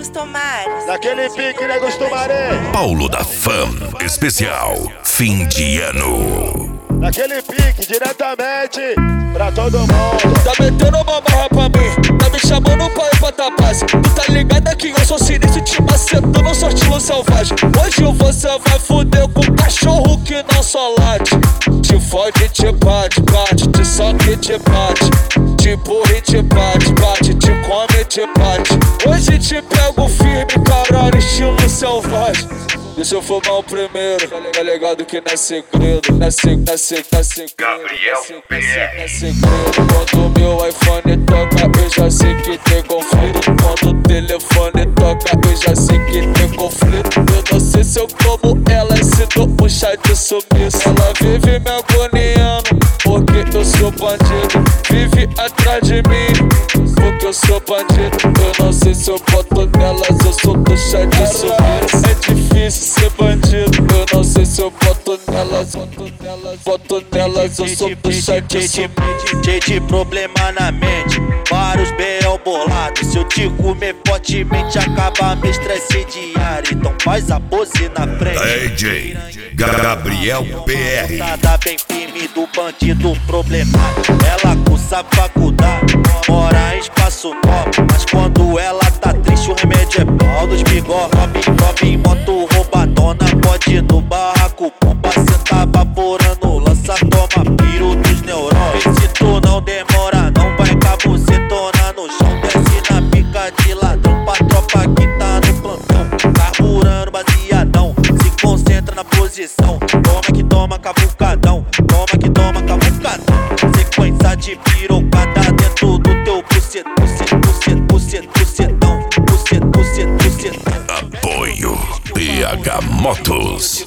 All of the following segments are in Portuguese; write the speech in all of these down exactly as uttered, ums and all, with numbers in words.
Tomares. Naquele pique, Negos Tomaré. Paulo da Fam, especial fim de ano. Naquele pique, diretamente pra todo mundo. Tá metendo uma barra pra mim, tá me chamando pra ir pra Tapaz. Tu tá ligado que eu sou sinistro, te macetando, sou estilo selvagem. Hoje você vai fuder com um cachorro que não só late. Te fode, te bate, bate, te soca e te bate. Te empurra e te bate, bate, te come e te bate. Hoje te pego firme, caralho, estilo selvagem. Deixa eu fumar o primeiro, tá ligado que não é segredo. Não é segredo, não é segredo, não é segredo. Gabriel P R. Não é segredo. Quando meu iPhone toca, eu já sei que tem conflito. Quando o telefone toca, eu já sei que tem conflito. Eu não sei se eu como ela, se não puxar de sumiço. Ela vive me agoniando, porque eu sou bandido. Vive atrás de mim, porque eu sou bandido. Eu não sei se eu boto nelas, eu sou do chá de sumiço. É difícil ser bandido, eu não sei se eu boto nelas, boto nelas, boto nelas, eu sou do chá de sumiço. Cheio de problema na mente, vários B O bolados. Se eu te comer fortemente, acaba meu estresse diário. Então faz a pose na frente. D J Gabriel P R. Tá bem firme do bandido problemático. Ela cursa faculdade, mora em espaço novo. Mas quando ela tá triste, o remédio é pau dos bigode. Robin, Robin, moto roubadona, pode ir no barraco. Pompa, cê tá vaporando, lança, toma piro dos neurônios. Se tu não demora, não vai cabocetona no chão. Desce na pica de ladrão pra tropa que tá no plantão. Carburando baseadão, se concentra na posição. Toma que toma cavucadão, toma que toma cavucadão. Sequência de pirocada dentro do teu bucet, bucet, bucet, bucet, bucetão, bucet, bucet, bucetão. Apoio P H Motos.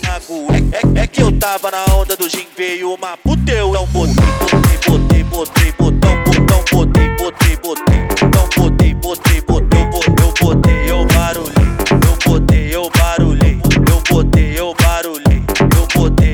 É, é, é que eu tava na onda do gin, veio uma puta, eu não botei, botei, botei, botei, botão, botão, botei, botei, botei, então botei, botei, botei, eu botei, eu barulhei, eu botei, eu barulhei, eu botei, eu barulhei, eu botei,